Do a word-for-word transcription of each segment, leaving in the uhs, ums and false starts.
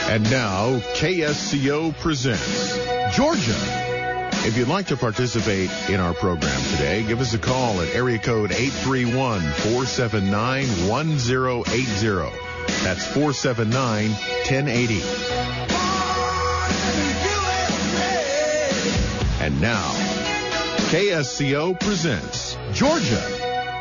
And now, K S C O presents Georgia. If you'd like to participate in our program today, give us a call at area code eight three one, four seven nine, one zero eight zero. That's four seven nine, one zero eight zero. And now, K S C O presents Georgia.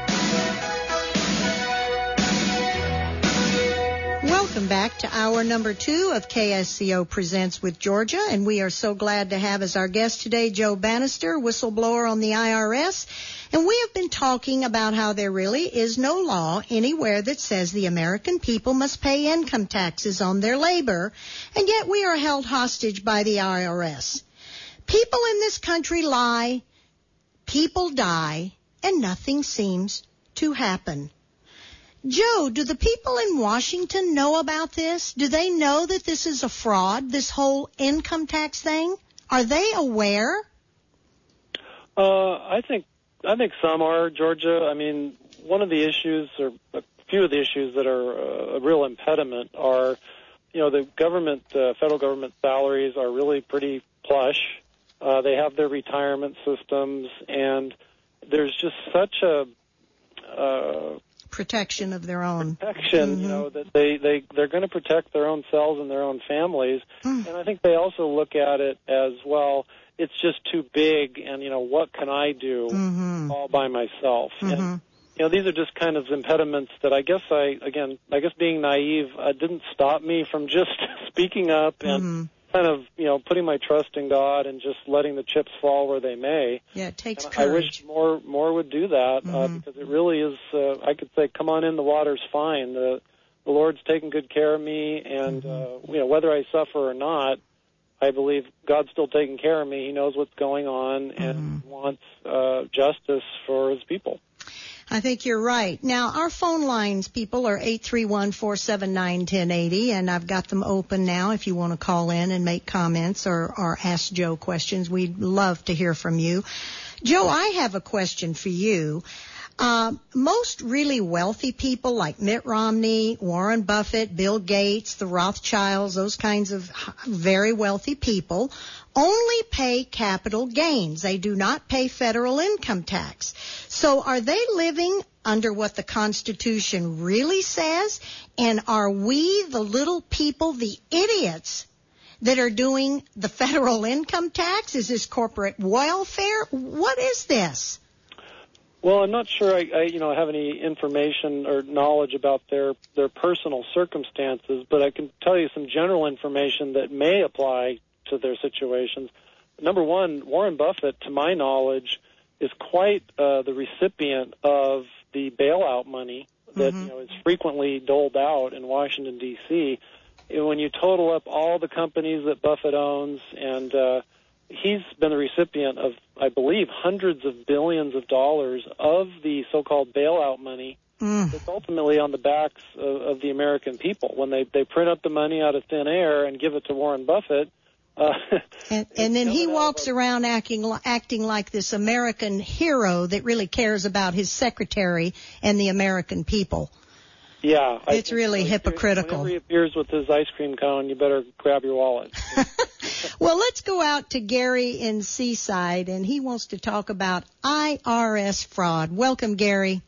Welcome back to hour number two of K S C O Presents with Georgia, and we are so glad to have as our guest today Joe Bannister, whistleblower on the I R S. And we have been talking about how there really is no law anywhere that says the American people must pay income taxes on their labor, and yet we are held hostage by the I R S. People in this country lie, people die, and nothing seems to happen. Joe, do the people in Washington know about this? Do they know that this is a fraud, this whole income tax thing? Are they aware? Uh, I think I think some are, Georgia. I mean, one of the issues, or a few of the issues that are uh, a real impediment are, you know, the government, uh, federal government salaries are really pretty plush. Uh, they have their retirement systems, and there's just such a uh, protection of their own protection, mm-hmm. you know, that they they they're going to protect their own selves and their own families. Mm. And I think they also look at it as, well, it's just too big, and you know, what can I do mm-hmm. all by myself? Mm-hmm. And you know, these are just kind of impediments that I guess I again I guess being naive uh, didn't stop me from just speaking up and mm-hmm. kind of, you know, putting my trust in God and just letting the chips fall where they may. Yeah, it takes and courage. I wish more more would do that mm-hmm. uh, because it really is. Uh, I could say, come on in, the water's fine. The the Lord's taking good care of me, and mm-hmm. uh, you know, whether I suffer or not, I believe God's still taking care of me. He knows what's going on mm-hmm. and wants uh, justice for His people. I think you're right. Now, our phone lines, people, are eight three one, four seven nine, one zero eight zero, and I've got them open now if you want to call in and make comments or, or ask Joe questions. We'd love to hear from you. Joe, I have a question for you. Uh, most really wealthy people like Mitt Romney, Warren Buffett, Bill Gates, the Rothschilds, those kinds of very wealthy people only pay capital gains. They do not pay federal income tax. So are they living under what the Constitution really says? And are we, the little people, the idiots that are doing the federal income tax? Is this corporate welfare? What is this? Well, I'm not sure I, I, you know, have any information or knowledge about their, their personal circumstances, but I can tell you some general information that may apply to their situations. Number one, Warren Buffett, to my knowledge, is quite uh, the recipient of the bailout money that mm-hmm. you know is frequently doled out in Washington, D C When you total up all the companies that Buffett owns, and uh, he's been the recipient of, I believe, hundreds of billions of dollars of the so-called bailout money mm. that's ultimately on the backs of, of the American people. When they, they print up the money out of thin air and give it to Warren Buffett, Uh, and, and then he walks around acting acting like this American hero that really cares about his secretary and the American people. Yeah. I It's really so hypocritical. Whenever he appears with his ice cream cone, you better grab your wallet. Well, let's go out to Gary in Seaside, and he wants to talk about I R S fraud. Welcome, Gary.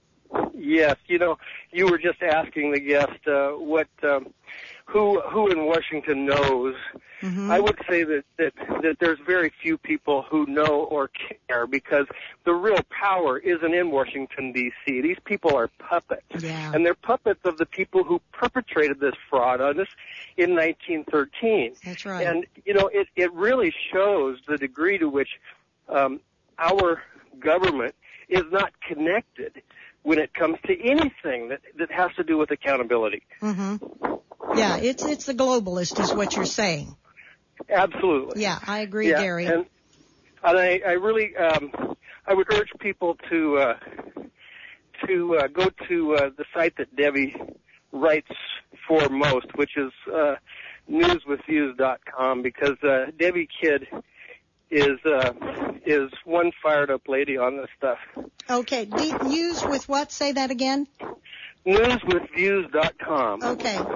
Yes, you know, you were just asking the guest uh, what um, who who in Washington knows. Mm-hmm. I would say that, that that there's very few people who know or care, because the real power isn't in Washington, D C These people are puppets. Yeah. And they're puppets of the people who perpetrated this fraud on us in nineteen thirteen. That's right. And, you know, it, it really shows the degree to which um, our government is not connected when it comes to anything that, that has to do with accountability. Mm-hmm. Yeah, it's it's the globalist is what you're saying. Absolutely. Yeah, I agree, yeah, Gary. And, and I, I really, um, I would urge people to uh, to uh, go to uh, the site that Debbie writes for most, which is uh, news with views dot com, because uh, Debbie Kidd is uh, is one fired up lady on this stuff. Okay, D- news with what? Say that again. news with views dot com. Okay.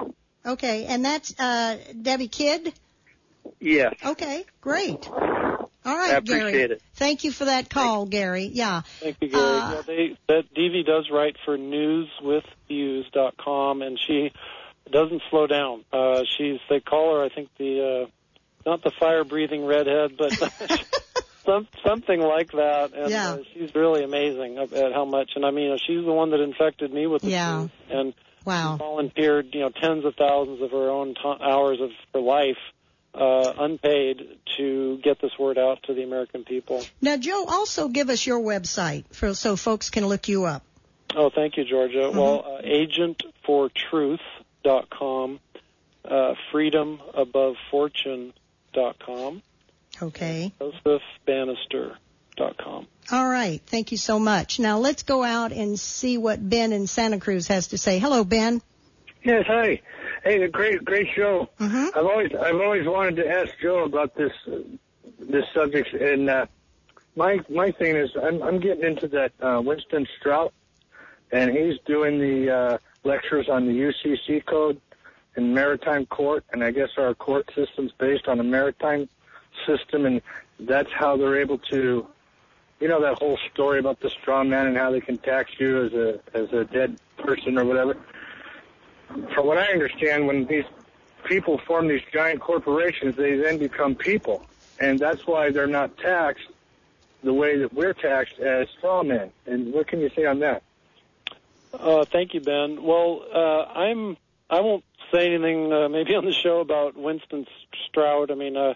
Okay, and that's uh, Debbie Kidd? Yes. Okay, great. All right, I appreciate Gary. it. Thank you for that call, Gary. Yeah. Thank you, Gary. Uh, yeah, they, that Devi does write for news with views dot com, and she doesn't slow down. Uh, she's they call her, I think, the uh, not the fire-breathing redhead, but some, something like that. And yeah. uh, she's really amazing at how much. And I mean, she's the one that infected me with the yeah. truth, and wow. she volunteered, you know, tens of thousands of her own t- hours of her life. Uh, unpaid to get this word out to the American people. Now, Joe, also give us your website for, so folks can look you up. Oh, thank you, Georgia. Mm-hmm. Well, uh, agent for truth dot com, uh, freedom above fortune dot com, okay, Joseph Bannister dot com. All right. Thank you so much. Now, let's go out and see what Ben in Santa Cruz has to say. Hello, Ben. Yes, hi. Hey, a great, great show. Mm-hmm. I've always, I've always wanted to ask Joe about this, uh, this subject. And uh, my, my thing is, I'm, I'm getting into that uh, Winston Strout, and he's doing the uh, lectures on the U C C code and maritime court. And I guess our court system's based on a maritime system, and that's how they're able to, you know, that whole story about the straw man and how they can tax you as a, as a dead person or whatever. From what I understand, when these people form these giant corporations, they then become people. And that's why they're not taxed the way that we're taxed as straw men. And what can you say on that? Uh, thank you, Ben. Well, uh, I'm, I won't say anything uh, maybe on the show about Winston Strout. I mean, uh,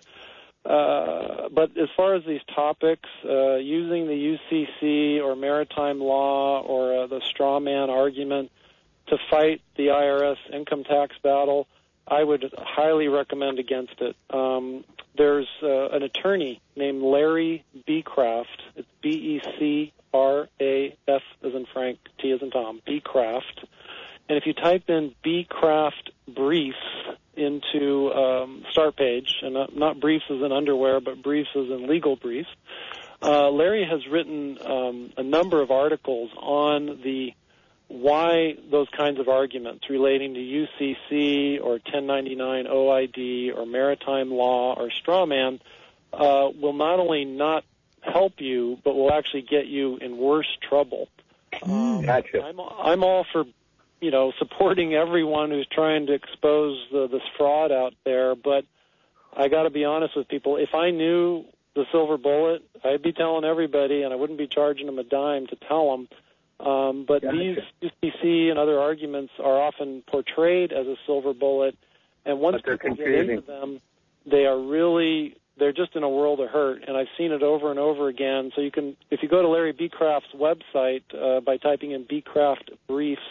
uh, but as far as these topics, uh, using the U C C or maritime law or uh, the straw man argument to fight the I R S income tax battle, I would highly recommend against it. Um, there's uh, an attorney named Larry Becraft. It's B E C R A F as in Frank, T as in Tom, Becraft. And if you type in Becraft Briefs into um, start page, and not, not briefs as in underwear, but briefs as in legal briefs, uh, Larry has written um, a number of articles on the why those kinds of arguments relating to U C C or ten ninety-nine O I D or maritime law or straw man uh, will not only not help you, but will actually get you in worse trouble. Um, Gotcha. I'm, I'm all for, you know, supporting everyone who's trying to expose the, this fraud out there, but I got to be honest with people. If I knew the silver bullet, I'd be telling everybody, and I wouldn't be charging them a dime to tell them. Um, but Gotcha. these U C C and other arguments are often portrayed as a silver bullet, and once But they're people get confusing. into them, they are really, they're just in a world of hurt, and I've seen it over and over again. So you can, if you go to Larry Becraft's website uh, by typing in Becraft Briefs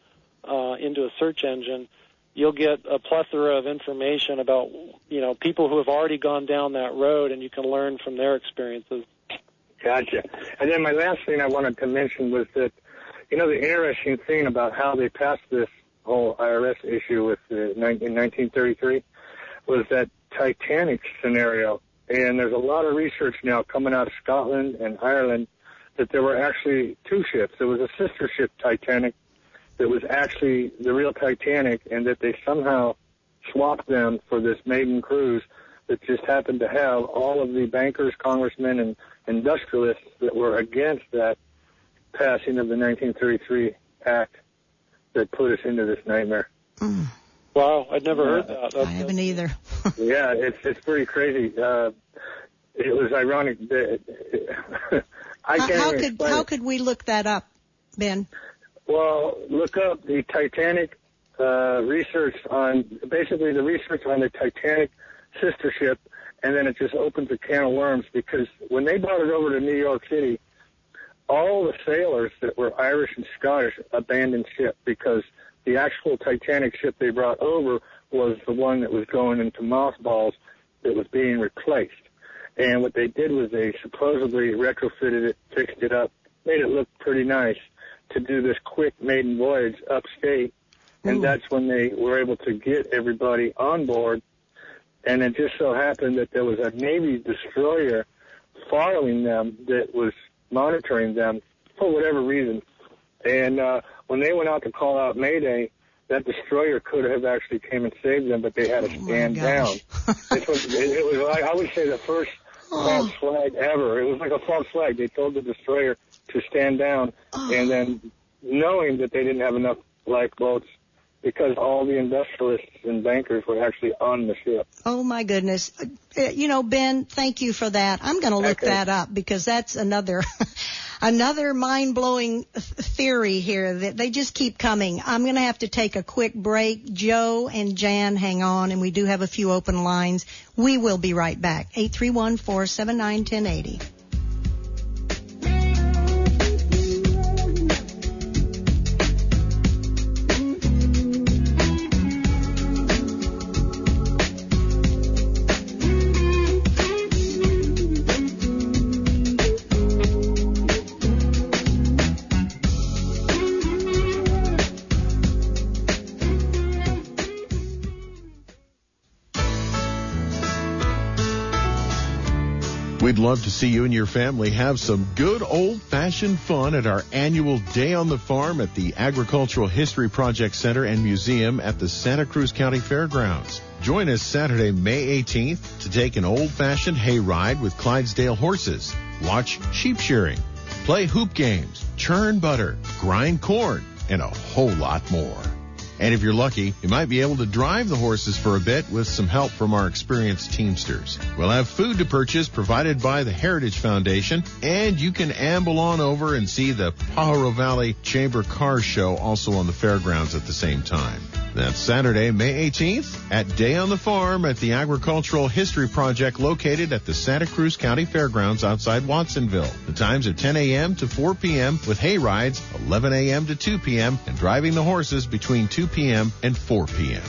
uh, into a search engine, you'll get a plethora of information about, you know, people who have already gone down that road, and you can learn from their experiences. Gotcha. And then my last thing I wanted to mention was that, you know, the interesting thing about how they passed this whole I R S issue with the, in nineteen thirty-three was that Titanic scenario. And there's a lot of research now coming out of Scotland and Ireland that there were actually two ships. There was a sister ship, Titanic, that was actually the real Titanic, and that they somehow swapped them for this maiden cruise that just happened to have all of the bankers, congressmen, and industrialists that were against that passing of the nineteen thirty-three act that put us into this nightmare. Mm. Wow, I'd never heard that. I haven't either. Yeah, it's it's pretty crazy. Uh, it was ironic that I how, can't how even could explain how it. could we look that up, Ben? Well, look up the Titanic uh, research on basically the research on the Titanic sister ship, and then it just opens a can of worms, because when they brought it over to New York City, all the sailors that were Irish and Scottish abandoned ship, because the actual Titanic ship they brought over was the one that was going into mothballs that was being replaced. And what they did was they supposedly retrofitted it, fixed it up, made it look pretty nice to do this quick maiden voyage upstate. And Ooh. That's when they were able to get everybody on board. And it just so happened that there was a Navy destroyer following them that was monitoring them for whatever reason. And uh, when they went out to call out Mayday, that destroyer could have actually came and saved them, but they had to Oh, stand my down. gosh. It was, it, it was like, I would say the first false flag ever. It was like a false flag. They told the destroyer to stand down, Oh. and then knowing that they didn't have enough lifeboats, because all the industrialists and bankers were actually on the ship. Oh, my goodness. Uh, You know, Ben, thank you for that. I'm going to look Okay. that up because that's another another mind-blowing th- theory here that they just keep coming. I'm going to have to take a quick break. Joe and Jan, hang on, and we do have a few open lines. We will be right back. eight three one, four seven nine, one zero eight zero. We'd love to see you and your family have some good old-fashioned fun at our annual Day on the Farm at the Agricultural History Project Center and Museum at the Santa Cruz County Fairgrounds. Join us Saturday, May eighteenth to take an old-fashioned hay ride with Clydesdale horses, watch sheep shearing, play hoop games, churn butter, grind corn, and a whole lot more. And if you're lucky, you might be able to drive the horses for a bit with some help from our experienced teamsters. We'll have food to purchase provided by the Heritage Foundation, and you can amble on over and see the Pajaro Valley Chamber Car Show also on the fairgrounds at the same time. That's Saturday, May eighteenth at Day on the Farm at the Agricultural History Project located at the Santa Cruz County Fairgrounds outside Watsonville. The times are ten a.m. to four p.m. with hay rides, eleven a.m. to two p.m. and driving the horses between two p.m. and four p.m.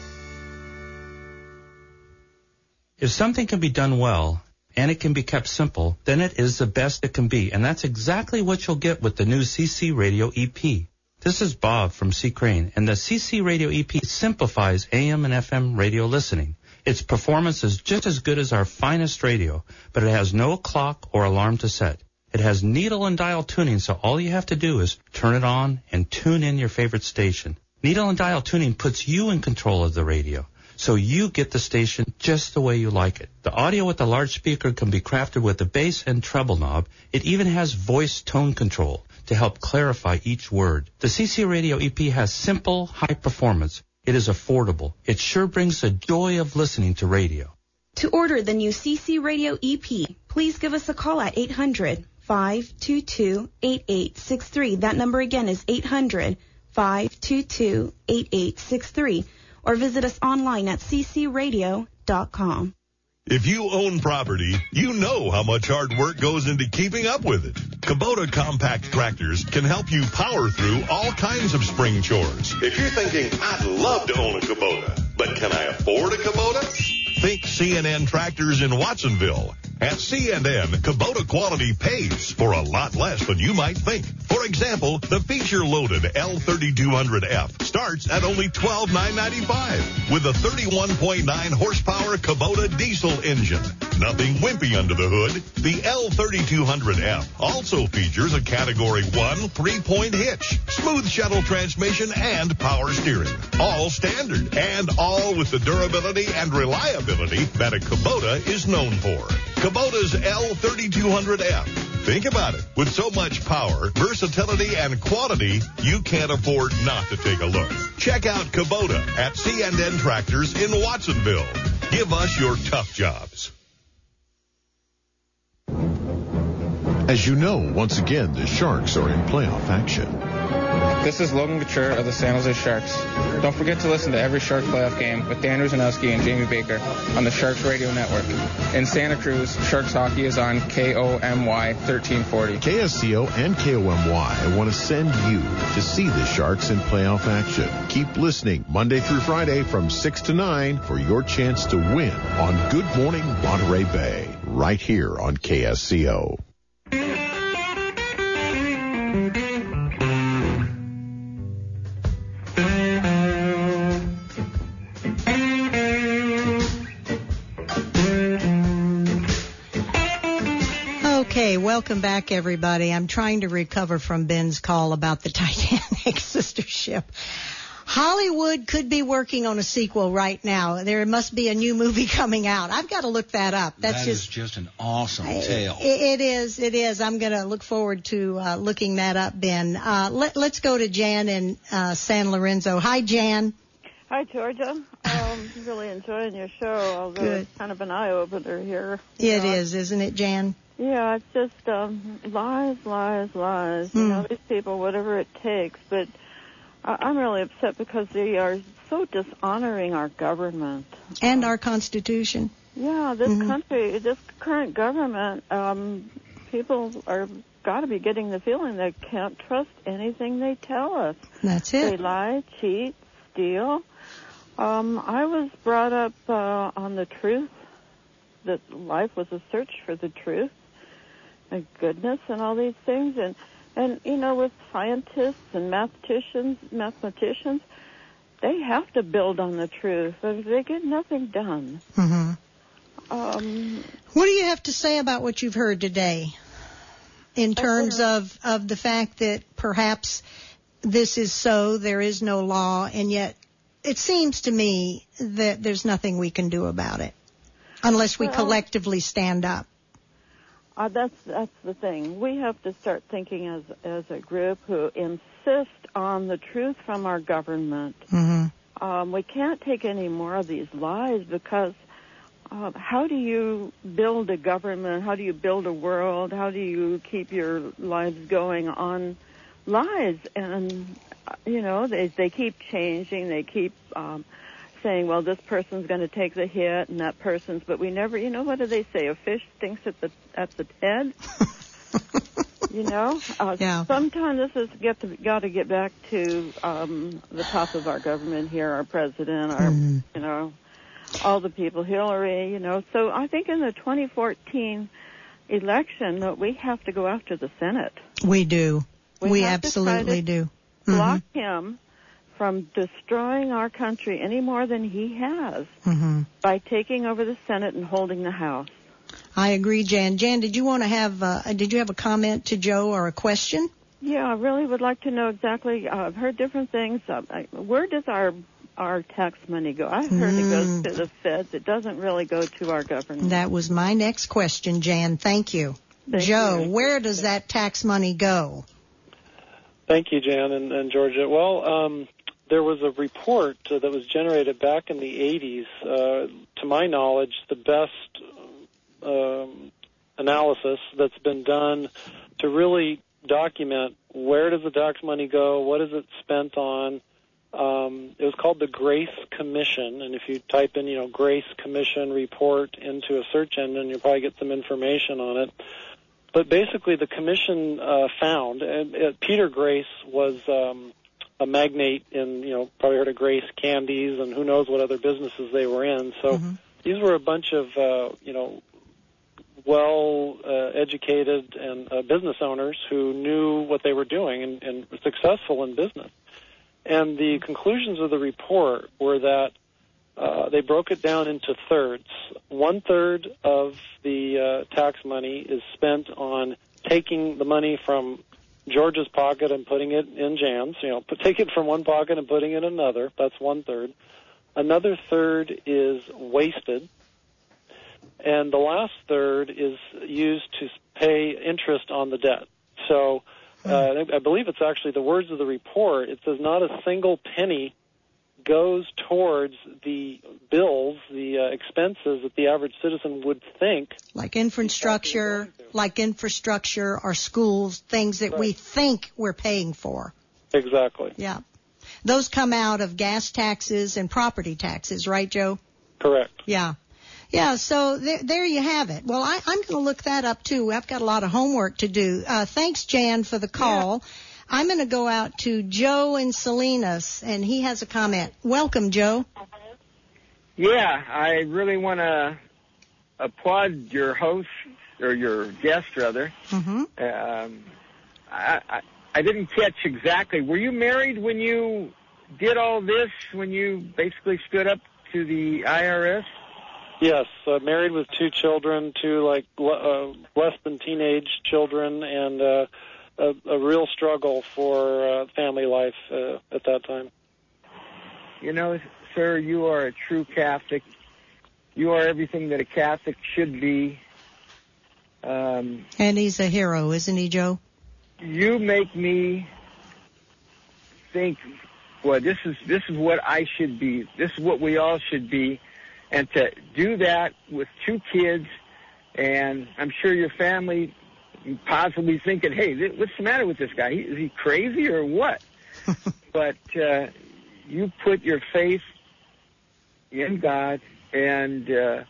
If something can be done well and it can be kept simple, then it is the best it can be. And that's exactly what you'll get with the new C C Radio E P. This is Bob from C. Crane, and the C C Radio E P simplifies A M and F M radio listening. Its performance is just as good as our finest radio, but it has no clock or alarm to set. It has needle and dial tuning, so all you have to do is turn it on and tune in your favorite station. Needle and dial tuning puts you in control of the radio, so you get the station just the way you like it. The audio with the large speaker can be crafted with the bass and treble knob. It even has voice tone control to help clarify each word. The C C Radio E P has simple, high performance. It is affordable. It sure brings the joy of listening to radio. To order the new C C Radio E P, please give us a call at eight hundred, five two two, eight eight six three. That number again is eight hundred, five two two, eight eight six three. Or visit us online at c c radio dot com. If you own property, you know how much hard work goes into keeping up with it. Kubota compact tractors can help you power through all kinds of spring chores. If you're thinking, I'd love to own a Kubota, but can I afford a Kubota? Think C N N Tractors in Watsonville. At C N N, Kubota quality pays for a lot less than you might think. For example, the feature-loaded L thirty-two hundred F starts at only twelve thousand nine hundred ninety-five dollars with a thirty-one point nine horsepower Kubota diesel engine. Nothing wimpy under the hood. The L thirty-two hundred F also features a Category one three-point hitch, smooth shuttle transmission, and power steering. All standard, and all with the durability and reliability that a Kubota is known for. Kubota's L thirty-two hundred F. Think about it. With so much power, versatility, and quality, you can't afford not to take a look. Check out Kubota at C N N Tractors in Watsonville. Give us your tough jobs. As you know, once again, the Sharks are in playoff action. This is Logan Couture of the San Jose Sharks. Don't forget to listen to every Shark playoff game with Dan Ruzanowski and Jamie Baker on the Sharks Radio Network. In Santa Cruz, Sharks hockey is on K O M Y thirteen forty. K S C O and K O M Y want to send you to see the Sharks in playoff action. Keep listening Monday through Friday from six to nine for your chance to win on Good Morning Monterey Bay, right here on K S C O. Okay, welcome back, everybody. I'm trying to recover from Ben's call about the Titanic sister ship. Hollywood could be working on a sequel right now. There must be a new movie coming out. I've got to look that up. That's that just, is just an awesome I, tale. It, it is. It is. I'm going to look forward to uh, looking that up, Ben. Uh, let, let's go to Jan in uh, San Lorenzo. Hi, Jan. Hi, Georgia. Um, really enjoying your show, although Good. It's kind of an eye-opener here. It know. is, isn't it, Jan? Yeah, it's just um, lies, lies, lies. You Mm. know, these people, whatever it takes. But I- I'm really upset because they are so dishonoring our government. And our Constitution. Yeah, this Mhm. country, this current government, um, people are got to be getting the feeling they can't trust anything they tell us. That's They it. lie, cheat, steal. Um, I was brought up uh, on the truth, that life was a search for the truth and goodness and all these things. And, and you know, with scientists and mathematicians, mathematicians, they have to build on the truth, but they get nothing done. Mm-hmm. Um, What do you have to say about what you've heard today in terms of, of the fact that perhaps this is so, there is no law, and yet it seems to me that there's nothing we can do about it unless we Well, collectively stand up. Uh, that's that's the thing. We have to start thinking as as a group who insist on the truth from our government. Mm-hmm. Um, we can't take any more of these lies because uh, how do you build a government? How do you build a world? How do you keep your lives going on lies? And uh, you know, they they keep changing. They keep um, saying, well, this person's going to take the hit and that person's, but we never, you know, what do they say? A fish stinks at the at the head. You know, uh, Yeah. sometimes this has get to, got to get back to um, the top of our government here, our president, our, Mhm. you know, all the people, Hillary, you know. So I think in the twenty fourteen election, that we have to go after the Senate. We do. We We, have to try absolutely to do. Block him from destroying our country any more than he has Mm-hmm. by taking over the Senate and holding the House. I agree, Jan. Jan, did you want to have, uh, did you have a comment to Joe or a question? Yeah, I really would like to know exactly. Uh, I've heard different things. Uh, I, where does our our tax money go? I've heard Mm. it goes to the feds. It doesn't really go to our government. That was my next question, Jan. Thank you. Thank Joe, you. where does that tax money go? Thank you, Jan and, and Georgia. Well, um, there was a report uh, that was generated back in the eighties. Uh, to my knowledge, the best um, analysis that's been done to really document where does the tax money go, what is it spent on. Um, it was called the Grace Commission, and if you type in, you know, Grace Commission report into a search engine, you'll probably get some information on it. But basically, the commission uh, found, and uh, Peter Grace was um, a magnate in, you know, probably heard of Grace Candies and who knows what other businesses they were in. So Mm-hmm. these were a bunch of, uh, you know, well-educated uh, and uh, business owners who knew what they were doing and, and were successful in business. And the conclusions of the report were that uh, they broke it down into thirds. One third of the uh, tax money is spent on taking the money from George's pocket and putting it in Jan's. You know, put, take it from one pocket and putting it in another. That's one third. Another third is wasted. And the last third is used to pay interest on the debt. So uh, I believe it's actually the words of the report. It says not a single penny goes towards the bills, the uh, expenses that the average citizen would think. Like infrastructure, like infrastructure or schools, things that Right. we think we're paying for. Exactly. Yeah. Those come out of gas taxes and property taxes, right, Joe? Correct. Yeah. Yeah, so there, there you have it. Well, I, I'm going to look that up, too. I've got a lot of homework to do. Uh, thanks, Jan, for the call. Yeah. I'm going to go out to Joe in Salinas, and he has a comment. Welcome, Joe. Yeah, I really want to applaud your host, or your guest, rather. Mm-hmm. Um, I, I, I didn't catch exactly. Were you married when you did all this, when you basically stood up to the I R S? Yes, uh, married with two children, two like uh, less than teenage children, and uh, a, a real struggle for uh, family life uh, at that time. You know, sir, you are a true Catholic. You are everything that a Catholic should be. Um, and he's a hero, isn't he, Joe? You make me think, well, this is this is what I should be. This is what we all should be. And to do that with two kids, and I'm sure your family possibly thinking, hey, th- what's the matter with this guy? He, is he crazy or what? But uh, you put your faith in God, and uh,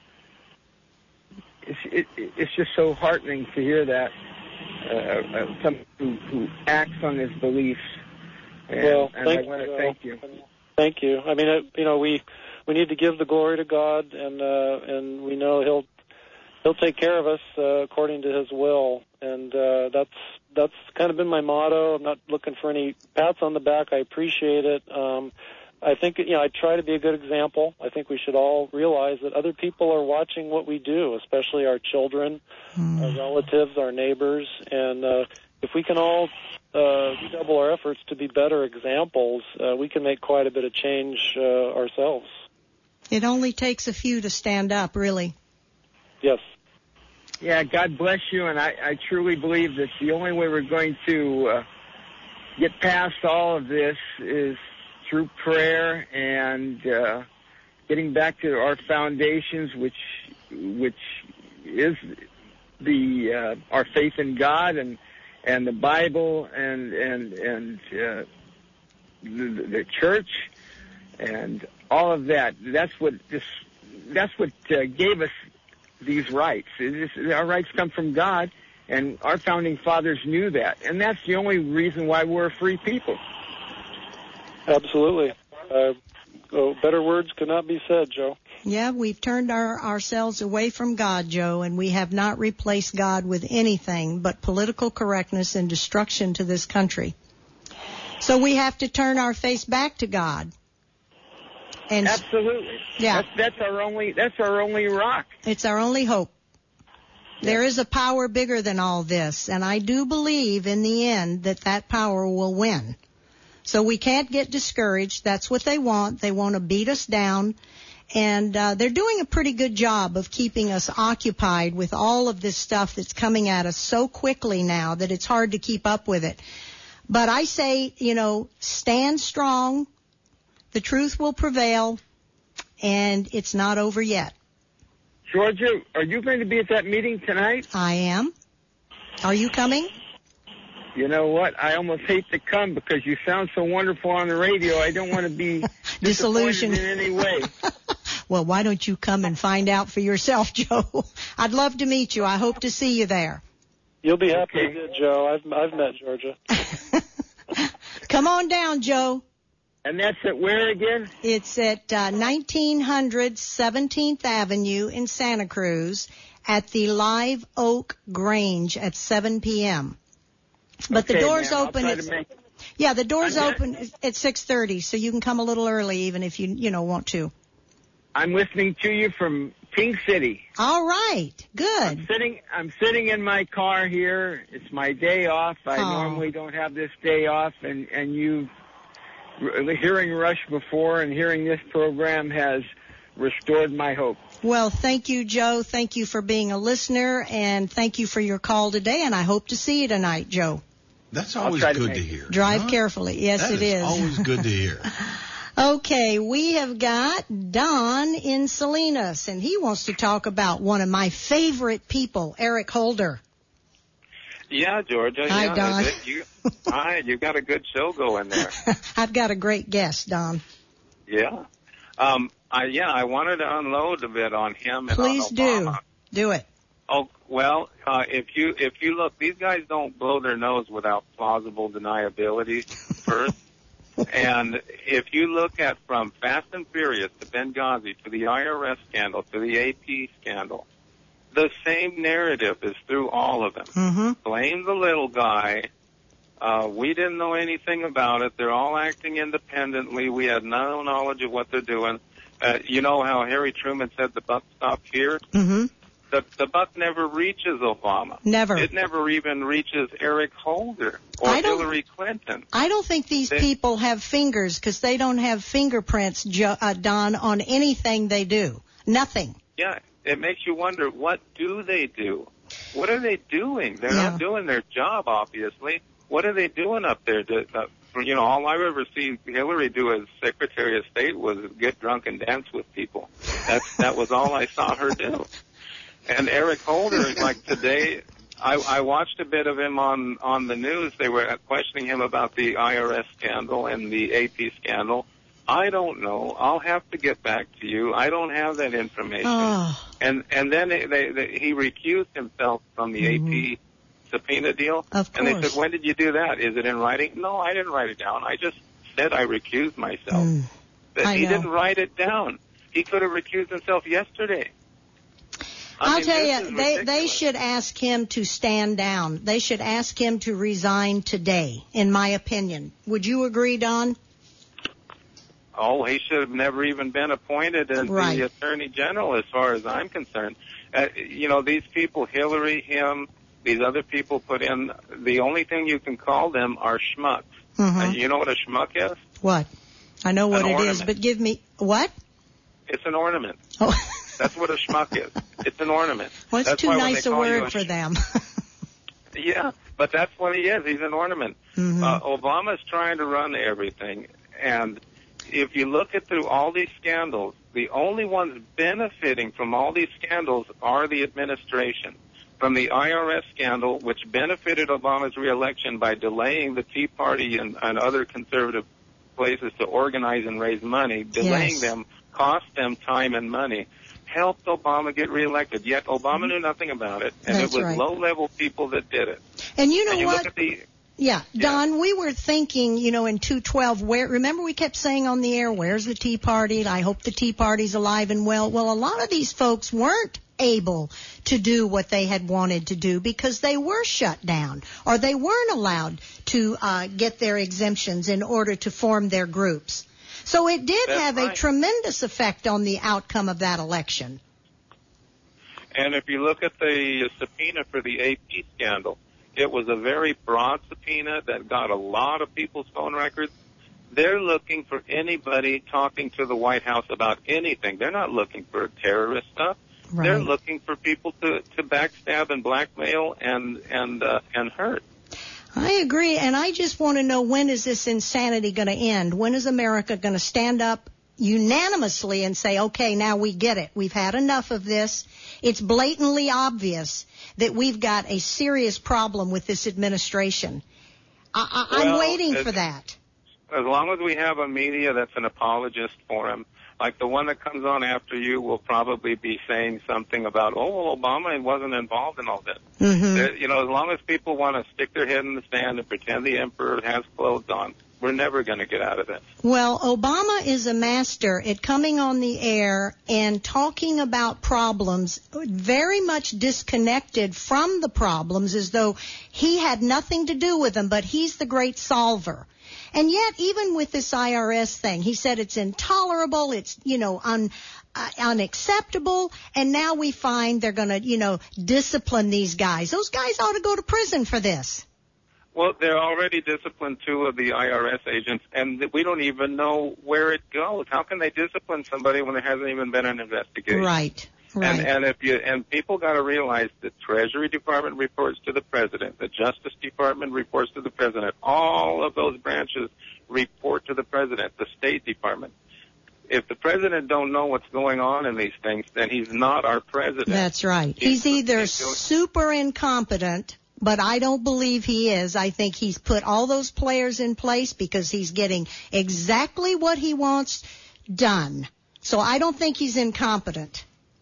it's, it, it's just so heartening to hear that. Uh, someone who, who acts on his beliefs. And, well, and thank I want to you. thank you. Thank you. I mean, it, you know, we we need to give the glory to God, and uh, and we know He'll He'll take care of us uh, according to His will, and uh, that's that's kind of been my motto. I'm not looking for any pats on the back. I appreciate it. Um, I think, you know, I try to be a good example. I think we should all realize that other people are watching what we do, especially our children, mm. our relatives, our neighbors. And uh, if we can all uh, double our efforts to be better examples, uh, we can make quite a bit of change uh, ourselves. It only takes a few to stand up, really. Yes. Yeah, God bless you. And I, I truly believe that the only way we're going to uh, get past all of this is through prayer and uh, getting back to our foundations, which which is the uh, our faith in God and and the Bible and and and uh, the, the church and all of that. That's what this. That's what uh, gave us these rights. It is, our rights come from God, and our founding fathers knew that, and that's the only reason why we're a free people. Absolutely. Uh, oh, better words could not be said, Joe. Yeah, we've turned our, ourselves away from God, Joe, and we have not replaced God with anything but political correctness and destruction to this country. So we have to turn our face back to God. And absolutely. Yeah. That's, that's our only. That's our only rock. It's our only hope. Yes. There is a power bigger than all this, and I do believe in the end that that power will win. So we can't get discouraged. That's what they want. They want to beat us down. And uh, they're doing a pretty good job of keeping us occupied with all of this stuff that's coming at us so quickly now that it's hard to keep up with it. But I say, you know, stand strong. The truth will prevail, and it's not over yet. Georgia, are you going to be at that meeting tonight? I am. Are you coming? You know what? I almost hate to come because you sound so wonderful on the radio. I don't want to be disillusioned in any way. Well, why don't you come and find out for yourself, Joe? I'd love to meet you. I hope to see you there. You'll be happy okay. to, Joe. I've I've met Georgia. Come on down, Joe. And that's at where again? It's at uh, nineteen hundred seventeenth Avenue in Santa Cruz at the Live Oak Grange at seven p.m. But okay, the doors ma'am. open at make... yeah, the doors I'm open gonna... at six thirty, so you can come a little early even if you you know want to. I'm listening to you from King City. All right, good. I'm sitting I'm sitting in my car here. It's my day off. I oh. normally don't have this day off, and and you hearing Rush before and hearing this program has restored my hope. Well, thank you, Joe. Thank you for being a listener, and thank you for your call today, and I hope to see you tonight, Joe. That's always good to, to hear. Drive huh? carefully. Yes, that it is. is always good to hear. Okay, we have got Don in Salinas, and he wants to talk about one of my favorite people, Eric Holder. Yeah, Georgia. Hi, yeah, Don. You, hi, you've got a good show going there. I've got a great guest, Don. Yeah. Um, I, yeah, I wanted to unload a bit on him and Please on Obama. do. Do it. Oh, well, uh, if you if you look, these guys don't blow their nose without plausible deniability first. And if you look at from Fast and Furious to Benghazi to the I R S scandal to the A P scandal, the same narrative is through all of them. Mm-hmm. Blame the little guy. Uh, we didn't know anything about it. They're all acting independently. We had no knowledge of what they're doing. Uh, you know how Harry Truman said the buck stopped here? Mm-hmm. the, the buck never reaches Obama. Never. It never even reaches Eric Holder or I don't- Hillary Clinton. I don't think these They- people have fingers because they don't have fingerprints, Jo- uh, Don, on anything they do. Nothing. Yeah, it makes you wonder, what do they do? What are they doing? They're Yeah. not doing their job, obviously. What are they doing up there? To, uh, you know, all I ever see Hillary do as Secretary of State was get drunk and dance with people. That's, that was all I saw her do. And Eric Holder, like today, I, I watched a bit of him on, on the news. They were questioning him about the I R S scandal and the A P scandal. I don't know. I'll have to get back to you. I don't have that information. Oh. And and then they, they, they, he recused himself from the Mhm. A P subpoena deal. Of And they course. said, when did you do that? Is it in writing? No, I didn't write it down. I just said I recused myself. Mm, But I he know. didn't write it down. He could have recused himself yesterday. I I'll mean, tell this you, is they, they ridiculous. should ask him to stand down. They should ask him to resign today, in my opinion. Would you agree, Don? Oh, he should have never even been appointed as Right. the Attorney General, as far as I'm concerned. Uh, you know, these people, Hillary, him, these other people put in, the only thing you can call them are schmucks. Mhm. Uh, you know what a schmuck is? What? I know what An it is, ornament. but give me what? It's an ornament. Oh, That's what a schmuck is. It's an ornament. well, it's That's too why when nice they a call you word for them. Yeah, but that's what he is. He's an ornament. Mhm. Uh, Obama's trying to run everything, and if you look at through all these scandals, the only ones benefiting from all these scandals are the administration. From the I R S scandal, which benefited Obama's reelection by delaying the Tea Party and, and other conservative places to organize and raise money, delaying Yes. them cost them time and money, helped Obama get reelected. Yet Obama knew nothing about it, and That's it was right. low-level people that did it. And you know and you what? look at the Yeah, Don, we were thinking, you know, in two twelve, where, remember we kept saying on the air, where's the Tea Party? I hope the Tea Party's alive and well. Well, a lot of these folks weren't able to do what they had wanted to do because they were shut down or they weren't allowed to uh, get their exemptions in order to form their groups. So it did That's have a right. tremendous effect on the outcome of that election. And if you look at the subpoena for the A P scandal, it was a very broad subpoena that got a lot of people's phone records. They're looking for anybody talking to the White House about anything. They're not looking for terrorist stuff. Right. They're looking for people to, to backstab and blackmail and and uh, and hurt. I agree, and I just want to know, when is this insanity going to end? When is America going to stand up unanimously and say, okay, now we get it. We've had enough of this. It's blatantly obvious that we've got a serious problem with this administration. I, I, I'm Well, waiting as- for that. As long as we have a media that's an apologist for him, like the one that comes on after you will probably be saying something about, oh, well, Obama wasn't involved in all this. Mm-hmm. There- You know, as long as people want to stick their head in the sand and pretend the emperor has clothes on, we're never going to get out of this. Well, Obama is a master at coming on the air and talking about problems very much disconnected from the problems, as though he had nothing to do with them, but he's the great solver. And yet, even with this I R S thing, he said it's intolerable, it's, you know, un, uh, unacceptable, and now we find they're going to, you know, discipline these guys. Those guys ought to go to prison for this. Well, they're already disciplined two of the I R S agents, and we don't even know where it goes. How can they discipline somebody when there hasn't even been an investigation? Right, right. And, and if you and people got to realize the Treasury Department reports to the President, the Justice Department reports to the President, all of those branches report to the President, the State Department. If the President don't know what's going on in these things, then he's not our President. That's right. He's either super incompetent, but I don't believe he is. I think he's put all those players in place because he's getting exactly what he wants done. So I don't think he's incompetent.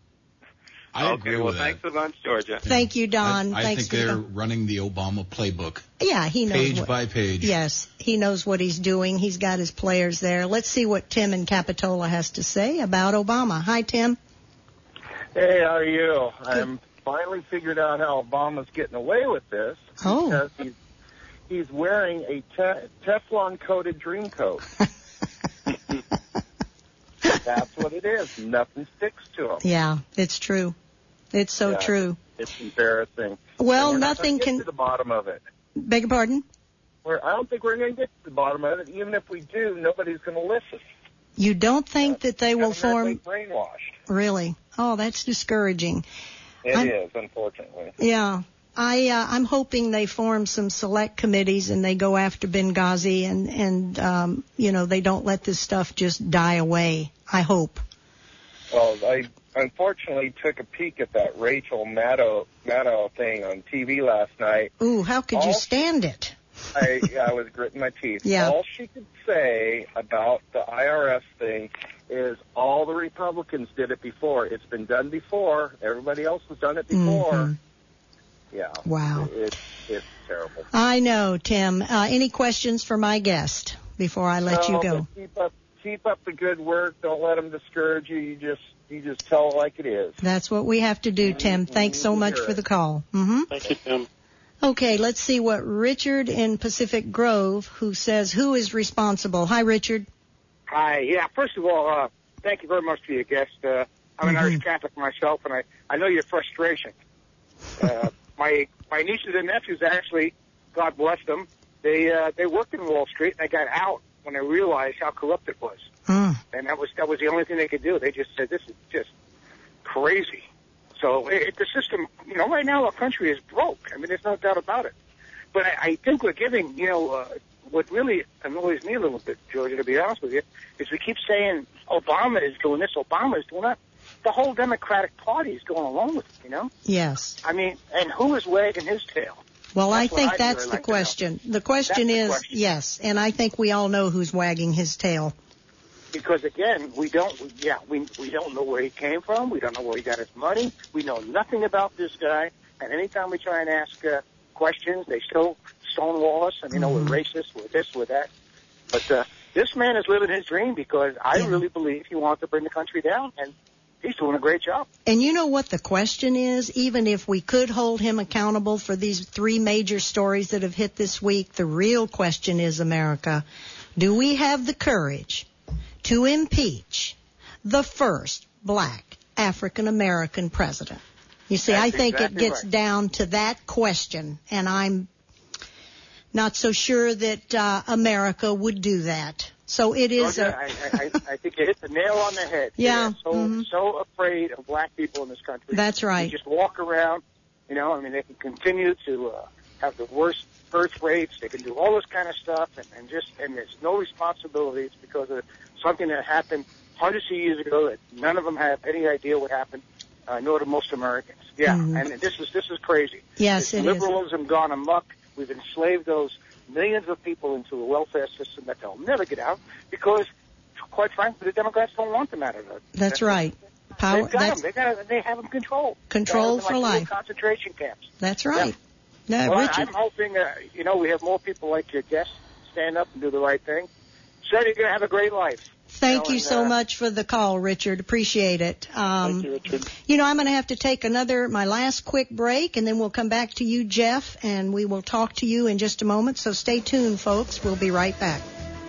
I okay, agree well, with that. thanks a bunch, Georgia. Thank you, Don. I, I Thanks think for they're the- running the Obama playbook, Yeah, he knows page what, by page. Yes, he knows what he's doing. He's got his players there. Let's see what Tim in Capitola has to say about Obama. Hi, Tim. Hey, how are you? I'm finally figured out how Obama's getting away with this. Oh. Because he's, he's wearing a te- Teflon-coated dream coat. That's what it is. Nothing sticks to him. Yeah, it's true. It's so Yeah, true. It's embarrassing. Well, And we're nothing not gonna can. get to the bottom of it. Beg your pardon? We're, I don't think we're going to get to the bottom of it. Even if we do, nobody's going to listen. You don't think that they will Fundamentally form? brainwashed. Really? Oh, that's discouraging. It I'm- is, unfortunately. Yeah. I, uh, I'm hoping they form some select committees and they go after Benghazi and, and, um, you know, they don't let this stuff just die away. I hope. Well, I unfortunately took a peek at that Rachel Maddow, Maddow thing on T V last night. Ooh, how could you All- stand it? I, I was gritting my teeth. Yeah. All she could say about the I R S thing is all the Republicans did it before. It's been done before. Everybody else has done it before. Mm-hmm. Yeah. Wow. It, it's terrible. I know, Tim. Uh, any questions for my guest before I let No, you go? but Keep up, keep up the good work. Don't let them discourage you. You just, you just tell it like it is. That's what we have to do, Tim. Thanks so much for the call. Mm-hmm. Thank you, Tim. Okay, let's see what Richard in Pacific Grove, who says, who is responsible? Hi, Richard. Hi. Yeah, first of all, uh, thank you very much for your guest. Uh, I'm an Mm-hmm. Irish Catholic myself, and I, I know your frustration. Uh, my my nieces and nephews actually, God bless them, they uh, they worked in Wall Street, and they got out when they realized how corrupt it was. Mm. And that was that was the only thing they could do. They just said, this is just crazy. So it, the system, you know, right now our country is broke. I mean, there's no doubt about it. But I, I think we're giving, you know, uh, what really annoys me a little bit, Georgia, to be honest with you, is we keep saying Obama is doing this, Obama is doing that. The whole Democratic Party is going along with it, you know? Yes. I mean, and who is wagging his tail? Well, I That's what think I'd that's really the like to know. question. The question That's the is, question. yes, and I think we all know who's wagging his tail. Because again, we don't, we, yeah, we we don't know where he came from. We don't know where he got his money. We know nothing about this guy. And anytime we try and ask uh, questions, they still stonewall us. And you know, Mm-hmm. we're racist, we're this, we're that. But uh, this man is living his dream because I Yeah. really believe he wants to bring the country down, and he's doing a great job. And you know what the question is? Even if we could hold him accountable for these three major stories that have hit this week, the real question is, America, do we have the courage to impeach the first black African American president? You see, That's I think exactly it gets right. down to that question, and I'm not so sure that uh, America would do that. So it is Roger, a... I, I, I think you hit the nail on the head. Yeah, They're so, mhm. so afraid of black people in this country. That's right. They just walk around, you know, I mean, they can continue to uh, have the worst birth rates. They can do all this kind of stuff, and, and just, and there's no responsibilities because of something that happened hundreds of years ago that none of them have any idea what happened, uh, nor do most Americans. Yeah, Mhm. and this is, this is crazy. Yes, This it is. liberalism gone amok. We've enslaved those millions of people into a welfare system that they'll never get out because, quite frankly, the Democrats don't want them out of it. That's right. Power, They've got that's, them. They, got, they have them controlled. Control They have them for like little life. concentration camps. that's right. No, Well, Richard. I'm hoping, uh, you know, we have more people like your guests stand up and do the right thing. So you're going to have a great life. Thank know, you and, so uh, much for the call, Richard. Appreciate it. Um, Thank you, Richard. You know, I'm going to have to take another, my last quick break, and then we'll come back to you, Jeff, and we will talk to you in just a moment. So stay tuned, folks. We'll be right back.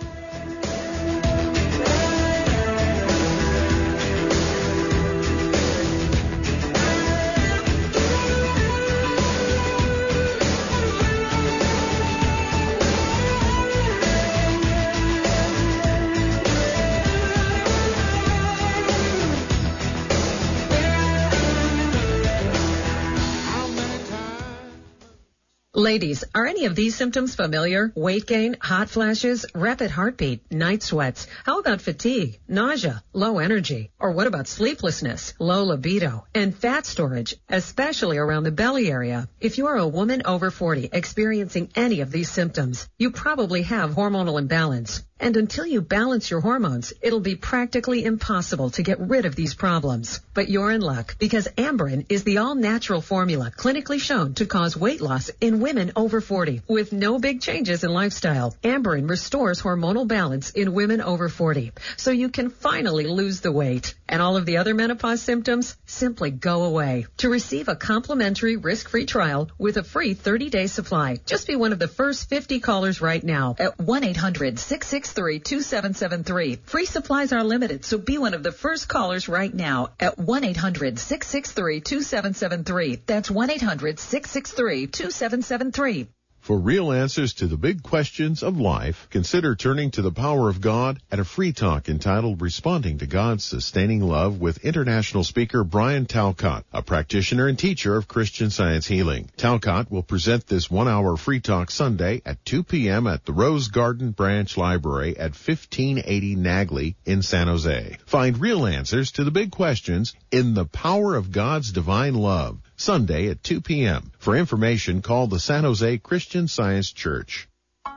Ladies, are any of these symptoms familiar? Weight gain, hot flashes, rapid heartbeat, night sweats. How about fatigue, nausea, low energy? Or what about sleeplessness, low libido, and fat storage, especially around the belly area? If you are a woman over forty experiencing any of these symptoms, you probably have hormonal imbalance. And until you balance your hormones, it'll be practically impossible to get rid of these problems. But you're in luck because Amberen is the all-natural formula clinically shown to cause weight loss in women over forty. With no big changes in lifestyle, Amberen restores hormonal balance in women over forty. So you can finally lose the weight And all of the other menopause symptoms simply go away. To receive a complimentary risk-free trial with a free thirty-day supply, just be one of the first fifty callers right now at one eight hundred six six three two seven seven three. Free supplies are limited, so be one of the first callers right now at one eight hundred six six three two seven seven three. That's one eight hundred six six three two seven seven three. For real answers to the big questions of life, consider turning to the power of God at a free talk entitled Responding to God's Sustaining Love with international speaker Brian Talcott, a practitioner and teacher of Christian Science Healing. Talcott will present this one-hour free talk Sunday at two p.m. at the Rose Garden Branch Library at fifteen eighty Nagley in San Jose. Find real answers to the big questions in The Power of God's Divine Love, Sunday at two p.m. For information, call the San Jose Christian Science Church.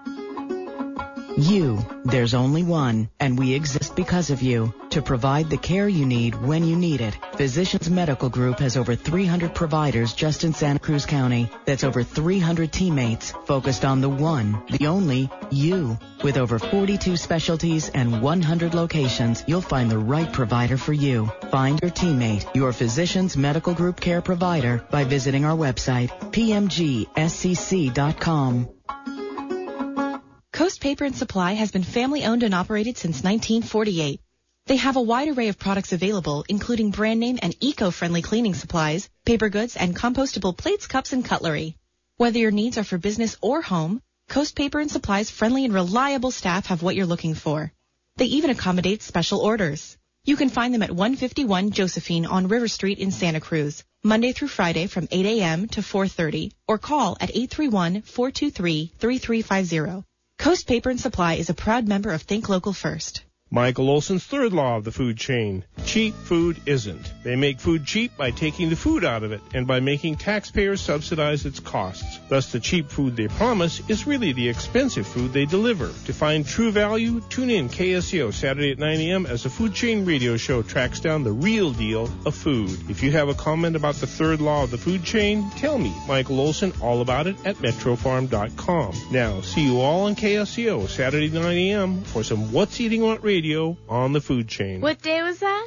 You, there's only one, and we exist because of you, to provide the care you need when you need it. Physicians Medical Group has over three hundred providers just in Santa Cruz County. That's over three hundred teammates focused on the one, the only, you. With over forty-two specialties and one hundred locations, you'll find the right provider for you. Find your teammate, your Physicians Medical Group care provider, by visiting our website, p m g s c c dot com. Coast Paper and Supply has been family-owned and operated since nineteen forty-eight. They have a wide array of products available, including brand name and eco-friendly cleaning supplies, paper goods, and compostable plates, cups, and cutlery. Whether your needs are for business or home, Coast Paper and Supply's friendly and reliable staff have what you're looking for. They even accommodate special orders. You can find them at one fifty-one Josephine on River Street in Santa Cruz, Monday through Friday from eight a.m. to four thirty, or call at eight three one, four two three, three three five zero. Coast Paper and Supply is a proud member of Think Local First. Michael Olson's third law of the food chain. Cheap food isn't. They make food cheap by taking the food out of it and by making taxpayers subsidize its costs. Thus, the cheap food they promise is really the expensive food they deliver. To find true value, tune in K S C O Saturday at nine a.m. as the Food Chain Radio Show tracks down the real deal of food. If you have a comment about the third law of the food chain, tell me, Michael Olson, all about it at metro farm dot com. Now, see you all on K S C O Saturday at nine a.m. for some What's Eating What Radio on the food chain. What day was that?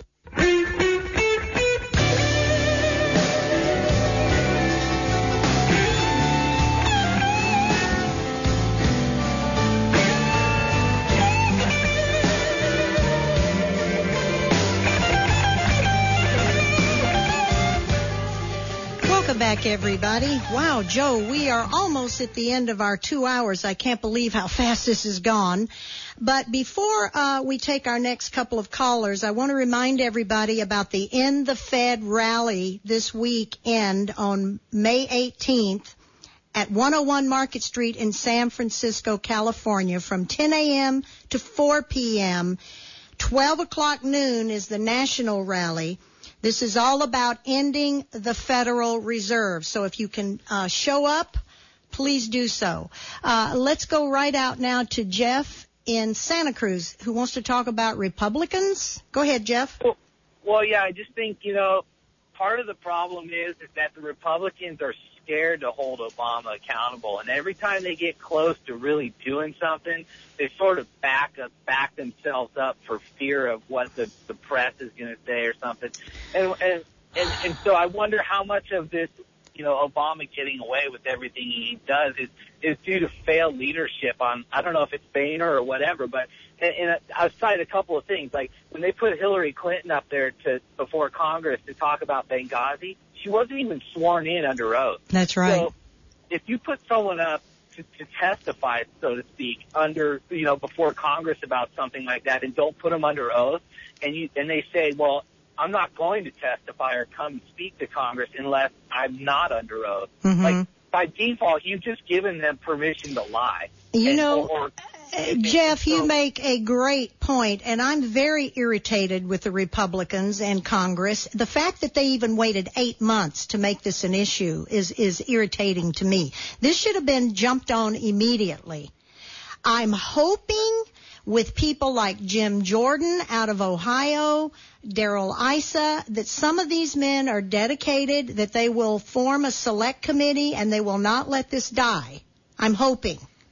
Welcome back, everybody. Wow, Joe, we are almost at the end of our two hours. I can't believe how fast this has gone. But before uh, we take our next couple of callers, I want to remind everybody about the End the Fed rally this weekend on May eighteenth at one oh one Market Street in San Francisco, California, from ten a.m. to four p.m. twelve o'clock noon is the national rally. This is all about ending the Federal Reserve. So if you can uh, show up, please do so. Uh, let's go right out now to Jeff in Santa Cruz, who wants to talk about Republicans. Go ahead, Jeff. Well, well, yeah, I just think, you know, part of the problem is, is that the Republicans are scared to hold Obama accountable. And every time they get close to really doing something, they sort of back up, back themselves up for fear of what the, the press is going to say or something. And, and, and, and so I wonder how much of this, you know, Obama getting away with everything he does is, is due to failed leadership on, I don't know if it's Boehner or whatever, but, and, and I've cited a couple of things. Like when they put Hillary Clinton up there to, before Congress to talk about Benghazi, she wasn't even sworn in under oath. That's right. So if you put someone up to, to testify, so to speak, under, you know, before Congress about something like that and don't put them under oath, and you, and they say, well, I'm not going to testify or come speak to Congress unless I'm not under oath. Mm-hmm. Like, by default, you've just given them permission to lie. You and, know, or, uh, Jeff, you make a great point, and I'm very irritated with the Republicans and Congress. The fact that they even waited eight months to make this an issue is, is irritating to me. This should have been jumped on immediately. I'm hoping with people like Jim Jordan out of Ohio, Darrell Issa, that some of these men are dedicated, that they will form a select committee and they will not let this die. I'm hoping.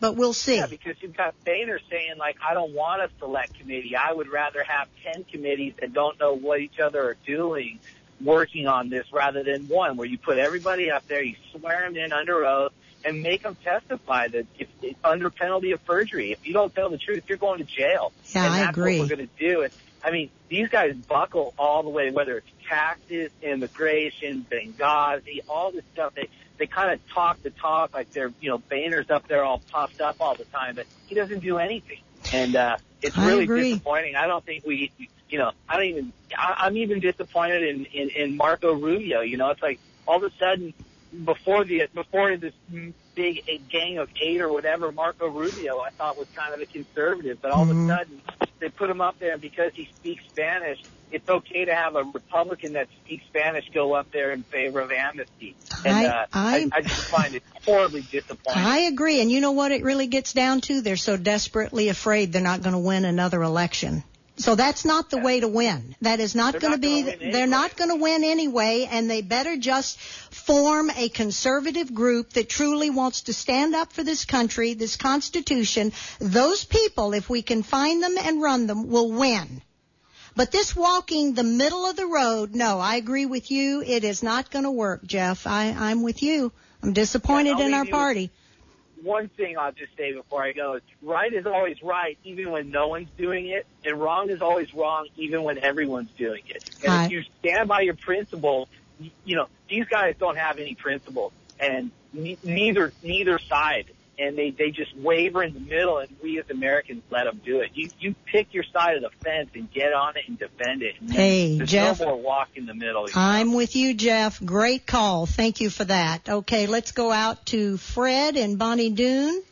but we'll see. Yeah, because you've got Boehner saying, like, I don't want a select committee. I would rather have ten committees that don't know what each other are doing working on this rather than one where you put everybody up there, you swear them in under oath, and make them testify that if, if under penalty of perjury. If you don't tell the truth, you're going to jail. Yeah, and I that's agree. what we're going to do. And, I mean, these guys buckle all the way, whether it's taxes, immigration, Benghazi, all this stuff. They they kind of talk the talk like they're, you know, Boehner's up there all puffed up all the time, but he doesn't do anything. And uh, it's I really agree. disappointing. I don't think we, you know, I don't even, I, I'm even disappointed in, in, in Marco Rubio. You know, it's like all of a sudden before the, before this big gang of eight or whatever, Marco Rubio I thought was kind of a conservative, but all Mm-hmm. of a sudden they put him up there, and because he speaks Spanish, it's okay to have a Republican that speaks Spanish go up there in favor of amnesty. And I- uh, I, I- I just find it horribly disappointing. I agree. And you know what it really gets down to? They're so desperately afraid they're not going to win another election. So that's not the way to win. That is not going to be, they're not going to win anyway, and they better just form a conservative group that truly wants to stand up for this country, this Constitution. Those people, if we can find them and run them, will win. But this walking the middle of the road, no, I agree with you. It is not going to work, Jeff. I, I'm with you. I'm disappointed Yeah, I'll in our leave you party. One thing I'll just say before I go is right is always right even when no one's doing it, and wrong is always wrong even when everyone's doing it. And Hi. if you stand by your principles, y- you know, these guys don't have any principles, and ne- neither neither side. And they, they just waver in the middle, and we as Americans let them do it. You you pick your side of the fence and get on it and defend it. Hey, There's Jeff. no more walk in the middle. I'm with you, Jeff. Great call. Thank you for that. Okay, let's go out to Fred in Bonnie Doon.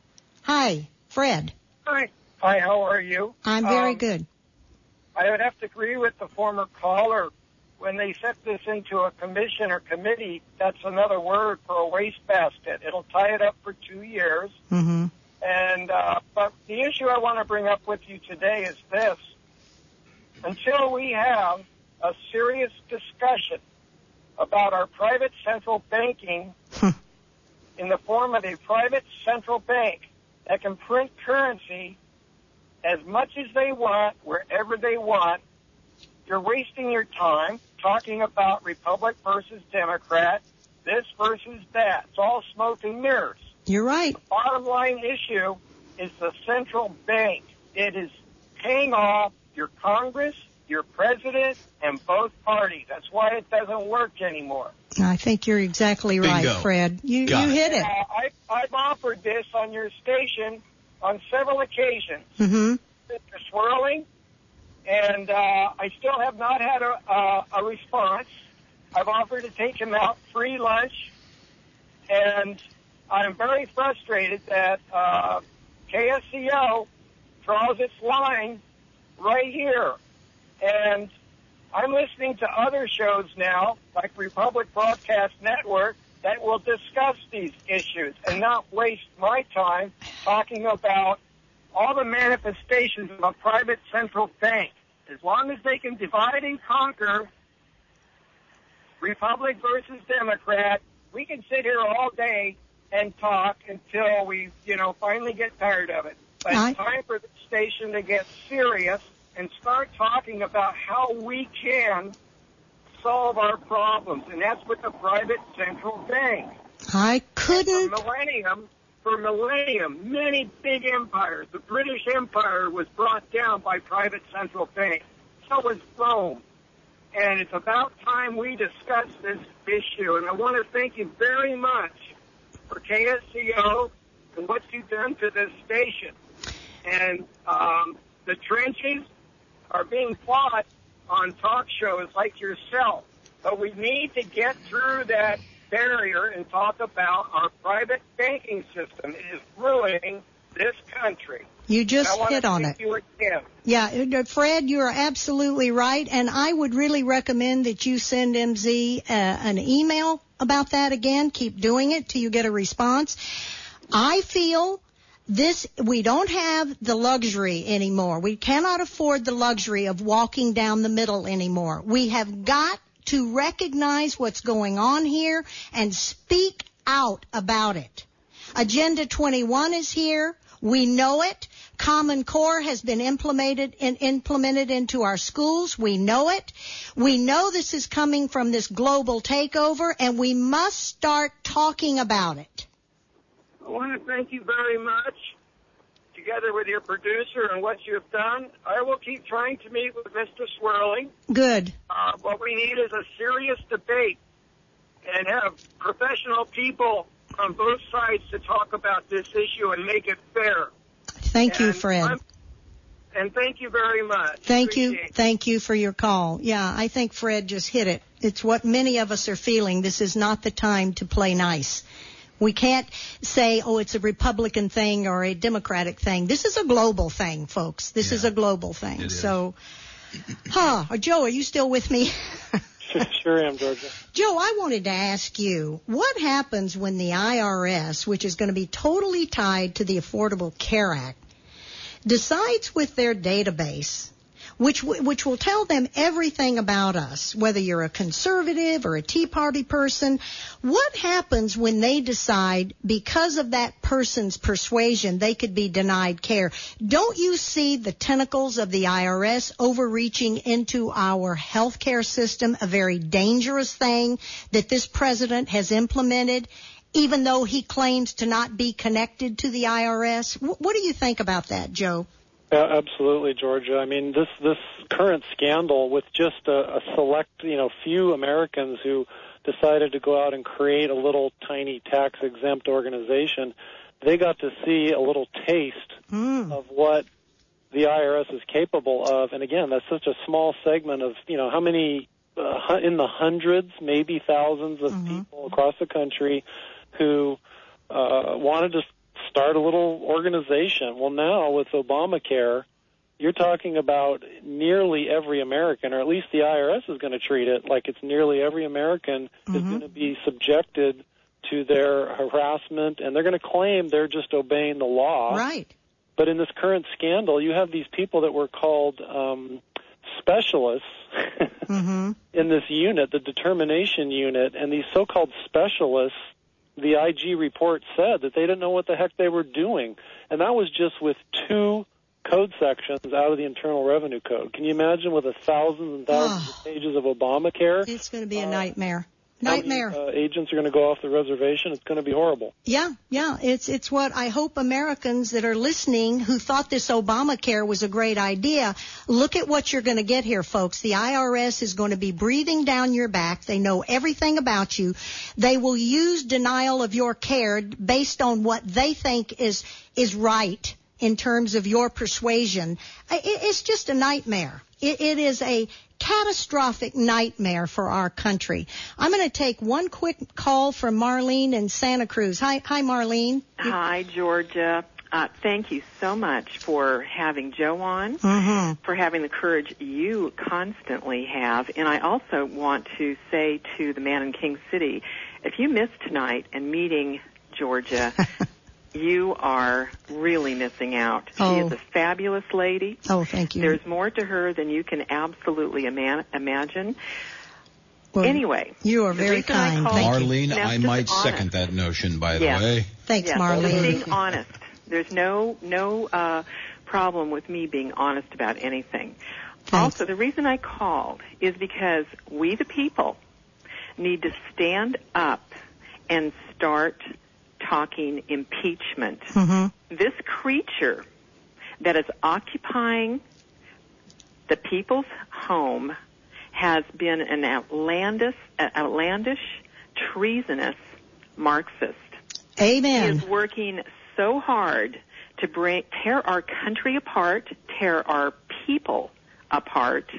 Hi, Fred. Hi. Hi, how are you? I'm very Um, good. I would have to agree with the former caller. When they set this into a commission or committee, that's another word for a wastebasket. It'll tie it up for two years. Mm-hmm. And uh, but the issue I want to bring up with you today is this. Until we have a serious discussion about our private central banking in the form of a private central bank that can print currency as much as they want, wherever they want, you're wasting your time talking about Republic versus Democrat, this versus that. It's all smoke and mirrors. You're right. The bottom line issue is the central bank. It is paying off your Congress, your president, and both parties. That's why it doesn't work anymore. I think you're exactly right, Bingo. Fred. You Got you it. hit it. Uh, I, I've offered this on your station on several occasions. Mm-hmm. Mister Swirling, and uh, I still have not had a, uh, a response. I've offered to take him out free lunch, and I'm very frustrated that uh, K S C O draws its line right here. And I'm listening to other shows now, like Republic Broadcast Network, that will discuss these issues and not waste my time talking about all the manifestations of a private central bank. As long as they can divide and conquer Republic versus Democrat, we can sit here all day and talk until we, you know, finally get tired of it. But I- it's time for the station to get serious and start talking about how we can solve our problems. And that's with the private central bank. I couldn't. For millennium, for millennium, many big empires. The British Empire was brought down by private central bank. So was Rome. And it's about time we discuss this issue. And I want to thank you very much for K S C O and what you've done to this station. And um, the trenches are being fought on talk shows like yourself. But we need to get through that barrier and talk about our private banking system. It is ruining this country. You just And I want hit to on thank it. You again. Yeah, uh, Fred, you are absolutely right, and I would really recommend that you send M Z uh, an email about that again. Keep doing it till you get a response. I feel this, we don't have the luxury anymore. We cannot afford the luxury of walking down the middle anymore. We have got to recognize what's going on here and speak out about it. Agenda twenty-one is here. We know it. Common Core has been implemented and implemented into our schools. We know it. We know this is coming from this global takeover, and we must start talking about it. I want to thank you very much, together with your producer and what you've done. I will keep trying to meet with Mister Swirling. Good. Uh, what we need is a serious debate and have professional people on both sides to talk about this issue and make it fair. Thank you, And Fred. I'm- And thank you very much. Thank you. Appreciate it. Thank you for your call. Yeah, I think Fred just hit it. It's what many of us are feeling. This is not the time to play nice. We can't say, oh, it's a Republican thing or a Democratic thing. This is a global thing, folks. This is a global thing. So, huh, Joe, are you still with me? Sure, sure am, Georgia. Joe, I wanted to ask you, what happens when the I R S, which is going to be totally tied to the Affordable Care Act, decides with their database, which which will tell them everything about us, whether you're a conservative or a Tea Party person, what happens when they decide because of that person's persuasion they could be denied care? Don't you see the tentacles of the I R S overreaching into our health care system, a very dangerous thing that this president has implemented, even though he claims to not be connected to the I R S? What do you think about that, Joe? Yeah, absolutely, Georgia. I mean, this this current scandal with just a, a select, you know, few Americans who decided to go out and create a little tiny tax-exempt organization, they got to see a little taste mm. of what the I R S is capable of. And again, that's such a small segment of, you know, how many, uh, in the hundreds, maybe thousands of mm-hmm. people across the country who uh, wanted to start a little organization. Well, now with Obamacare, you're talking about nearly every American, or at least the I R S is going to treat it like it's nearly every American mm-hmm. is going to be subjected to their harassment, and they're going to claim they're just obeying the law. Right. But in this current scandal, you have these people that were called um, specialists mm-hmm. in this unit, the determination unit, and these so-called specialists, the I G report said that they didn't know what the heck they were doing. And that was just with two code sections out of the Internal Revenue Code. Can you imagine with a thousands and thousands oh. of pages of Obamacare? It's going to be a uh, nightmare. Nightmare. How many, uh, agents are going to go off the reservation. It's going to be horrible. Yeah, yeah. It's it's what I hope Americans that are listening who thought this Obamacare was a great idea, look at what you're going to get here, folks. The I R S is going to be breathing down your back. They know everything about you. They will use denial of your care based on what they think is is right in terms of your persuasion. It, it's just a nightmare. It, it is a catastrophic nightmare for our country. I'm going to take one quick call from Marlene in Santa Cruz. Hi, hi, Marlene. Hi, Georgia. Uh, thank you so much for having Joe on, mm-hmm. for having the courage you constantly have. And I also want to say to the man in King City, if you missed tonight and meeting Georgia, you are really missing out. Oh. She is a fabulous lady. Oh, thank you. There's more to her than you can absolutely ima- imagine. Well, anyway. You are very kind. I Marlene, you. I might honest. second that notion, by yeah. the way. Thanks, yeah. Marlene. Just being honest. There's no no uh, problem with me being honest about anything. Thanks. Also, the reason I called is because we, the people, need to stand up and start talking impeachment. Mm-hmm. This creature that is occupying the people's home has been an outlandish, outlandish, treasonous Marxist. Amen. He is working so hard to bring, tear our country apart, tear our people apart,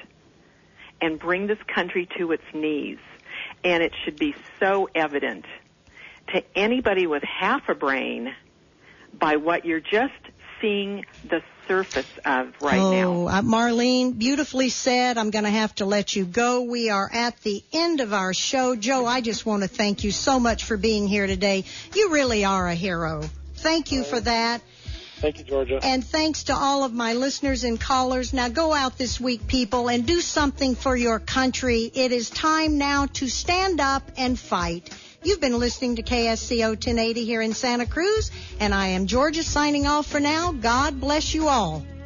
and bring this country to its knees. And it should be so evident to anybody with half a brain by what you're just seeing the surface of right oh, now. Oh, uh, Marlene, beautifully said. I'm going to have to let you go. We are at the end of our show. Joe, I just want to thank you so much for being here today. You really are a hero. Thank you for that. Thank you, Georgia. And thanks to all of my listeners and callers. Now go out this week, people, and do something for your country. It is time now to stand up and fight. You've been listening to K S C O ten eighty here in Santa Cruz, and I am Georgia signing off for now. God bless you all.